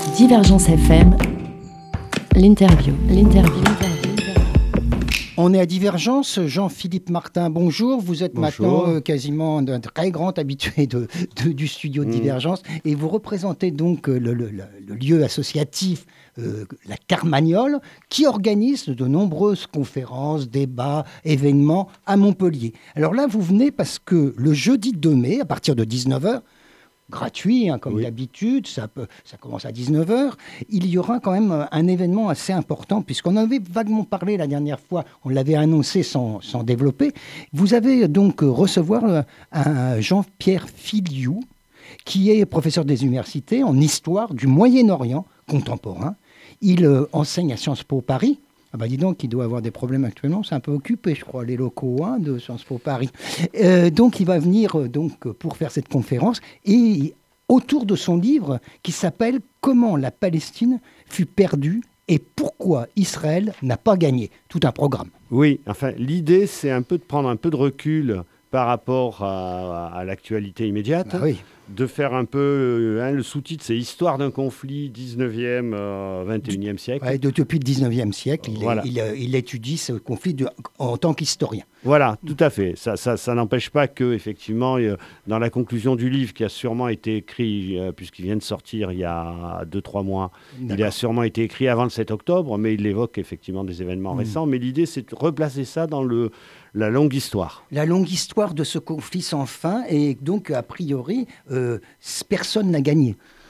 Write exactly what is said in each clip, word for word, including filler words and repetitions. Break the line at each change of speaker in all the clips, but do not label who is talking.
Divergence F M, l'interview, l'interview.
On est à Divergence. Jean-Philippe Martin, bonjour. Vous êtes
Bonjour.
maintenant euh, quasiment un très grand habitué de, de- du studio de
Mmh.
Divergence. Et vous représentez donc euh, le, le- le- le lieu associatif, euh, la Carmagnole, qui organise de nombreuses conférences, débats, événements à Montpellier. Alors là, vous venez parce que le jeudi deux mai, à partir de dix-neuf heures, gratuit, hein, comme
Oui.
d'habitude, ça, peut, ça commence à dix-neuf heures. Il y aura quand même euh, un événement assez important, puisqu'on avait vaguement parlé la dernière fois, on l'avait annoncé sans, sans développer. Vous avez donc euh, recevoir euh, un Jean-Pierre Filiou, qui est professeur des universités en histoire du Moyen-Orient contemporain. Il euh, enseigne à Sciences Po Paris. Ah bah dis donc, il doit avoir des problèmes actuellement, c'est un peu occupé, je crois, les locaux hein, de Sciences Po Paris. Euh, donc il va venir euh, donc, pour faire cette conférence, et autour de son livre qui s'appelle « Comment la Palestine fut perdue et pourquoi Israël n'a pas gagné ». Tout un programme.
Oui, enfin, l'idée, c'est un peu de prendre un peu de recul par rapport à, à l'actualité immédiate,
Ah oui.
de faire un peu, euh, hein, le sous-titre, c'est Histoire d'un conflit dix-neuvième, euh, vingt et unième siècle.
Ouais, de- depuis le dix-neuvième siècle, il, est-
Voilà.
il, euh, il étudie ce conflit de- en tant qu'historien.
Voilà, tout à fait. Ça, ça, ça n'empêche pas que, effectivement, euh, dans la conclusion du livre, qui a sûrement été écrit, euh, puisqu'il vient de sortir il y a deux trois mois, il a
D'accord.
sûrement été écrit avant le sept octobre, mais il évoque effectivement des événements
Mm.
récents. Mais l'idée, c'est de replacer ça dans le, la longue histoire.
La longue histoire de ce conflit sans fin, et donc, a priori, euh, personne n'a gagné.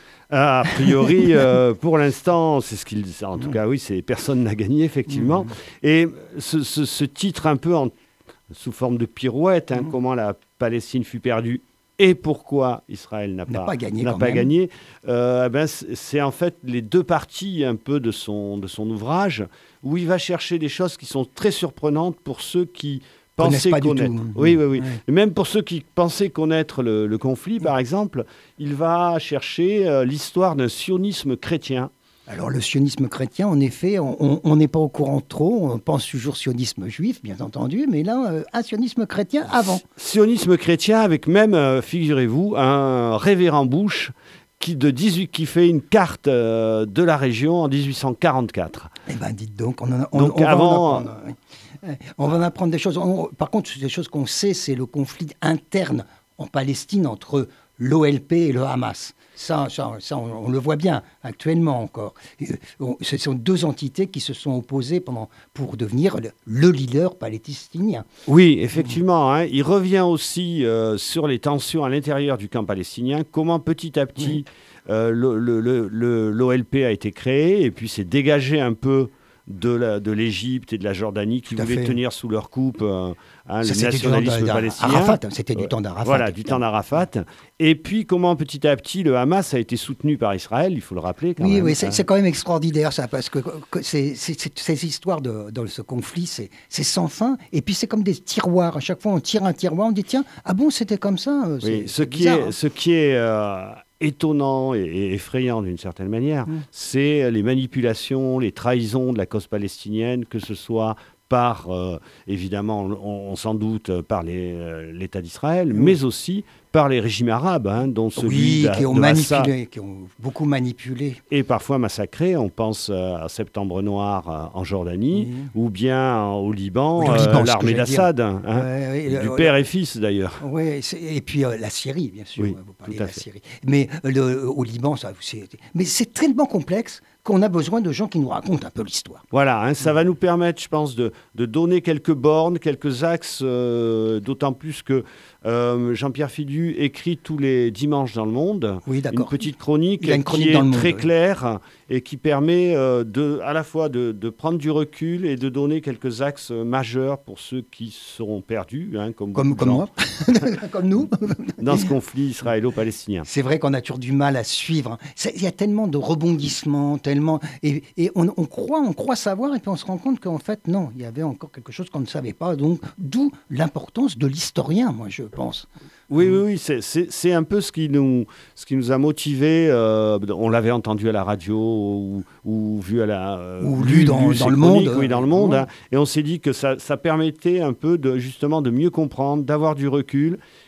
A priori, euh, pour l'instant, c'est ce qu'il. En tout cas, oui, c'est personne n'a gagné effectivement.
Mmh.
Et ce, ce- ce titre un peu en- sous forme de pirouette, hein,
Mmh.
comment la Palestine fut perdue et pourquoi Israël n'a
N'a
pas,
pas gagné
n'a
quand
pas
même.
gagné. euh, eh ben, c'est c'est en fait les deux parties un peu de son de son ouvrage où il va chercher des choses qui sont très surprenantes pour ceux qui
Connaissent
pensaient
pas du
connaître.
tout.
Oui, oui, oui.
Ouais.
Et même pour ceux qui pensaient connaître le, le conflit, par exemple, il va chercher euh, l'histoire d'un sionisme chrétien.
Alors le sionisme chrétien, en effet, on on n'est pas au courant trop, on pense toujours sionisme juif, bien entendu, mais là, euh, un sionisme chrétien avant.
Sionisme chrétien avec même, euh, figurez-vous, un révérend Bush qui, de dix-huit, qui fait une carte euh, de la région en dix-huit cent quarante-quatre.
Eh bien, dites donc, on, en a- on,
Donc,
on va
avant-
en apprendre. oui. Euh, On va en apprendre des choses. On- par contre, des choses qu'on sait, c'est le conflit interne en Palestine entre l'O L P et le Hamas. Ça, ça, ça, on, on le voit bien actuellement encore. Euh, on- Ce sont deux entités qui se sont opposées pendant, pour devenir le, le leader palestinien.
Oui, effectivement, hein, il revient aussi euh, sur les tensions à l'intérieur du camp palestinien, comment petit à petit euh, le- le- le- le- l'O L P a été créé et puis s'est dégagé un peu de la- de l'Égypte et de la Jordanie qui
Tout à
voulaient
fait.
tenir sous leur coupe euh, hein,
Ça,
le
c'était du temps
nationalisme
d'A-
palestinien.
Arafat, hein, c'était du
Ouais.
temps d'Arafat.
Voilà, du temps d'Arafat. Et puis, comment petit à petit, le Hamas a été soutenu par Israël, il faut le rappeler quand
Oui,
même.
oui, c'est
hein.
c'est quand même extraordinaire ça, parce que, que c'est- c'est- c'est- ces histoires de, dans ce conflit, c'est c'est sans fin. Et puis c'est comme des tiroirs. À chaque fois, on tire un tiroir, on dit tiens, ah bon, c'était comme ça. euh, c'est-
Oui, ce
c'est
qui
bizarre,
est,
hein.
ce qui est euh, étonnant et, et effrayant d'une certaine manière,
Mm.
c'est les manipulations, les trahisons de la cause palestinienne, que ce soit par, euh, évidemment, on, on s'en doute, par les, euh, l'État d'Israël,
Mm.
mais aussi par les régimes arabes, hein, dont celui
Oui,
de,
qui ont
de Massa
manipulé, qui ont beaucoup manipulé.
est parfois massacré. On pense euh, à Septembre Noir euh, en Jordanie,
Oui.
ou bien euh, au Liban,
Oui, au
euh,
Liban, ce que
l'armée
j'allais dire.
d'Assad, hein,
Ouais, ouais,
du
le-
père et fils d'ailleurs.
Ouais, c'est- et puis euh, la Syrie, bien sûr.
Oui,
vous parlez
tout à
de la
fait.
Syrie. Mais euh, le- au Liban, ça, c'est. Mais c'est tellement complexe qu'on a besoin de gens qui nous racontent un peu l'histoire.
Voilà, hein, ça va nous permettre, je pense, de, de donner quelques bornes, quelques axes, euh, d'autant plus que euh, Jean-Pierre Filiou écrit tous les dimanches dans Le Monde
Oui,
une
d'accord.
petite chronique,
Il a une chronique
qui est
dans Le Monde,
très
oui.
claire et qui permet euh, de, à la fois de, de prendre du recul et de donner quelques axes euh, majeurs pour ceux qui seront perdus, hein, comme,
Comme,
beaucoup de
comme
gens,
moi, comme nous.
dans ce conflit israélo-palestinien.
C'est vrai qu'on a toujours du mal à suivre. C'est- Il y a tellement de rebondissements, tellement. Et, et on, on croit, on croit savoir, et puis on se rend compte qu'en fait, non, il y avait encore quelque chose qu'on ne savait pas. Donc, d'où l'importance de l'historien, moi, je pense.
Oui, oui, oui, c'est- c'est c'est un peu ce qui nous, ce qui nous a motivés. euh, on l'avait entendu à la radio ou, ou vu à la... euh,
Ou lu dans-
ces
dans Le
chroniques,
Monde.
Oui, dans le monde.
Ouais.
hein. Et on s'est dit que ça, ça permettait un peu de, justement, de mieux comprendre, d'avoir du recul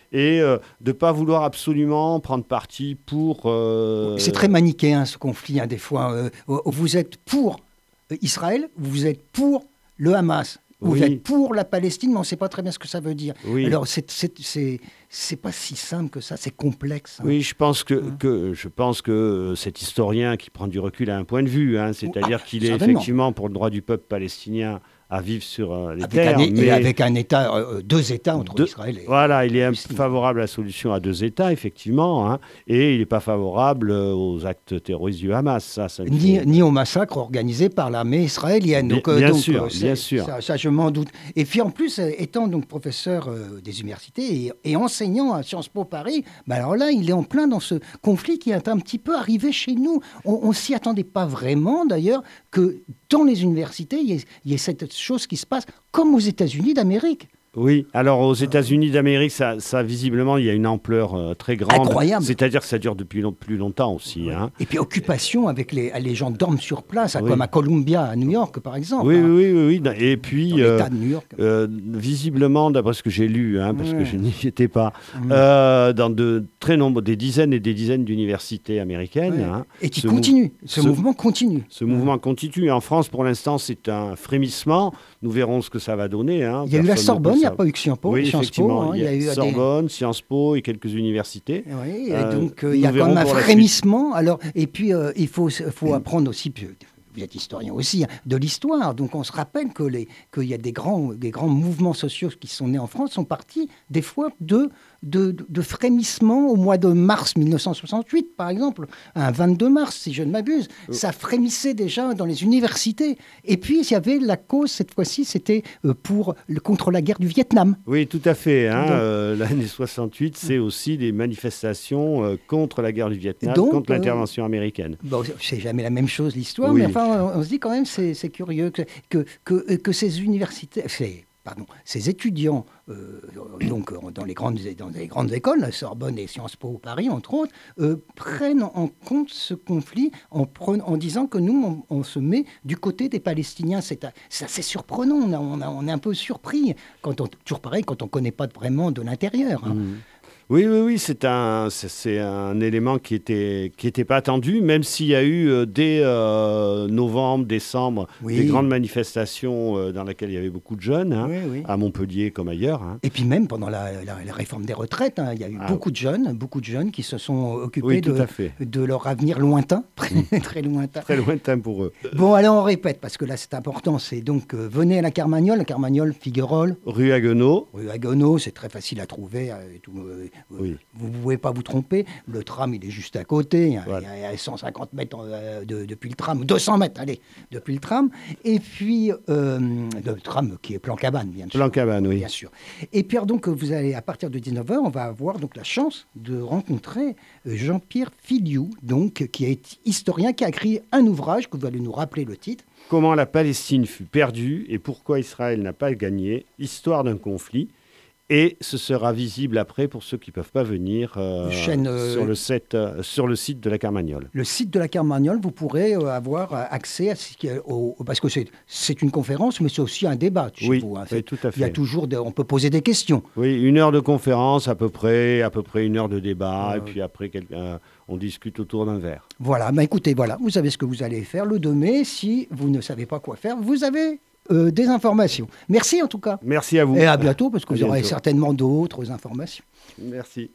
et euh, de ne pas vouloir absolument prendre parti pour... Euh,
C'est très manichéen ce conflit, hein, des fois. Euh, vous êtes pour Israël, vous êtes pour le Hamas. Vous
oui.
êtes pour la Palestine, mais on ne sait pas très bien ce que ça veut dire.
Oui.
Alors, c'est, c'est, c'est, c'est pas si simple que ça, c'est complexe. Hein.
Oui, je pense que,
Hein.
que, je pense que cet historien qui prend du recul a un point de vue, hein, c'est-à-dire
Ah,
qu'il est
certainement.
effectivement pour le droit du peuple palestinien à vivre sur euh, les
Avec
terres.
un,
mais
et avec un État, euh, deux États entre
deux,
Israël et...
Voilà, il est
Palestine.
favorable à la solution à deux États, effectivement, hein, et il n'est pas favorable aux actes terroristes du Hamas. Ça, ça
Ni,
fait...
ni au massacre organisé par l'armée israélienne.
Bien,
donc, euh,
bien
donc,
sûr,
euh,
bien sûr.
Ça, ça, je m'en doute. Et puis en plus, euh, étant donc professeur euh, des universités et, et enseignant à Sciences Po Paris, bah alors là, il est en plein dans ce conflit qui est un petit peu arrivé chez nous. On ne s'y attendait pas vraiment, d'ailleurs, que dans les universités, il y, ait, il y ait cette chose qui se passe, comme aux États-Unis d'Amérique.
Oui, alors aux États-Unis d'Amérique, ça, ça visiblement, il y a une ampleur euh, très grande.
Incroyable.
C'est-à-dire que ça dure depuis long, plus longtemps aussi.
Ouais.
Hein.
Et puis occupation avec les, les gens dorment sur place,
Oui.
comme à Columbia, à New York, par exemple.
Oui,
hein.
oui, oui, oui. Et puis,
Dans l'État
euh,
de New York.
euh, visiblement, d'après ce que j'ai lu, hein, parce
Ouais.
que je n'y étais pas,
Mmh.
euh, dans de très nombreux, des dizaines et des dizaines d'universités américaines.
Ouais.
Hein,
Et qui
ce
continue. Ce,
ce-
mouvement continue.
Ce mouvement continue. En France, pour l'instant, c'est un frémissement. Nous verrons ce que ça va donner. Hein.
Il y a eu la
Personne ne
Sorbonne,
peut
il n'y a
savoir.
pas eu que Sciences Po.
Oui,
Sciences Po,
effectivement.
hein,
il y a,
eu
Sorbonne, Sciences Po et quelques universités.
des... Oui,
Euh,
donc euh,
nous
il y a quand
verrons
même un
pour la
frémissement. Alors, et puis, euh, il faut, faut apprendre aussi, puis, vous êtes historien aussi, hein, de l'histoire. Donc, on se rappelle que les, qu'il y a des grands, des grands mouvements sociaux qui sont nés en France, sont partis des fois de, de, de frémissements au mois de mars mille neuf cent soixante-huit, par exemple, un vingt-deux mars, si je ne m'abuse.
Euh.
Ça frémissait déjà dans les universités. Et puis, il y avait la cause, cette fois-ci, c'était euh, pour, le, contre la guerre du Vietnam.
Oui, tout à fait. Hein.
Donc-
Euh, l'année soixante-huit, c'est aussi des manifestations euh, contre la guerre du Vietnam,
Donc,
contre
euh,
l'intervention américaine.
Bon, c'est jamais la même chose l'histoire,
Oui.
mais enfin, on, on se dit quand même c'est c'est curieux que, que, que, que ces universités, ces, pardon, ces étudiants, euh, donc euh, dans les grandes dans les grandes écoles, la Sorbonne et Sciences Po Paris entre autres, euh, prennent en compte ce conflit en, prenant, en disant que nous on, on se met du côté des Palestiniens. C'est c'est assez surprenant. On, a, on, a, on est un peu surpris quand on, toujours pareil quand on connaît pas vraiment de l'intérieur. Hein.
Mmh. Oui, oui, oui, c'est un, c'est, c'est un élément qui était, qui était pas attendu, même s'il y a eu euh, dès euh, novembre, décembre,
Oui.
des grandes manifestations euh, dans lesquelles il y avait beaucoup de jeunes, hein,
Oui, oui.
à Montpellier comme ailleurs. Hein.
Et puis même pendant la, la- la réforme des retraites, hein, il y a eu
Ah,
beaucoup de jeunes, beaucoup de jeunes qui se sont occupés
Oui, tout
de,
à fait.
de leur avenir lointain, très, très lointain.
Très lointain pour eux.
Bon, alors on répète, parce que là c'est important, c'est donc euh, venez à la Carmagnole, la Carmagnole, Figuerolles,
Rue Haguenau.
rue Haguenau, c'est très facile à trouver, euh, et tout, euh,
Oui.
vous ne pouvez pas vous tromper, le tram il est juste à côté, il y a,
Voilà.
il y a cent cinquante mètres euh, de- depuis le tram, deux cents mètres, allez, depuis le tram, et puis euh, le tram qui est plan cabane, bien sûr.
Plan Cabane, oui.
Bien sûr. Et puis alors, donc vous allez à partir de dix-neuf heures, on va avoir donc la chance de rencontrer euh, Jean-Pierre Filiou, donc qui est historien, qui a écrit un ouvrage que vous allez nous rappeler le titre.
Comment la Palestine fut perdue et pourquoi Israël n'a pas gagné. Histoire d'un conflit. Et ce sera visible après pour ceux qui ne peuvent pas venir euh,
Chaîne, euh,
sur, le set, euh, sur le site de la Carmagnole.
Le site de la Carmagnole, vous pourrez euh, avoir euh, accès à ce qui est au, parce que c'est c'est une conférence, mais c'est aussi un débat chez
Oui,
vous. hein.
oui,
C'est-
tout à
Il y a
fait.
toujours, des- on peut poser des questions.
Oui, une heure de conférence à peu près, à peu près une heure de débat,
Ouais,
et
ouais.
puis après quel- euh, on discute autour d'un verre.
Voilà, bah écoutez, voilà, vous savez ce que vous allez faire le deux mai. Si vous ne savez pas quoi faire, vous avez euh, des informations. Merci en tout cas.
Merci à vous.
Et à bientôt, parce que
À
vous aurez
bientôt.
certainement d'autres informations.
Merci.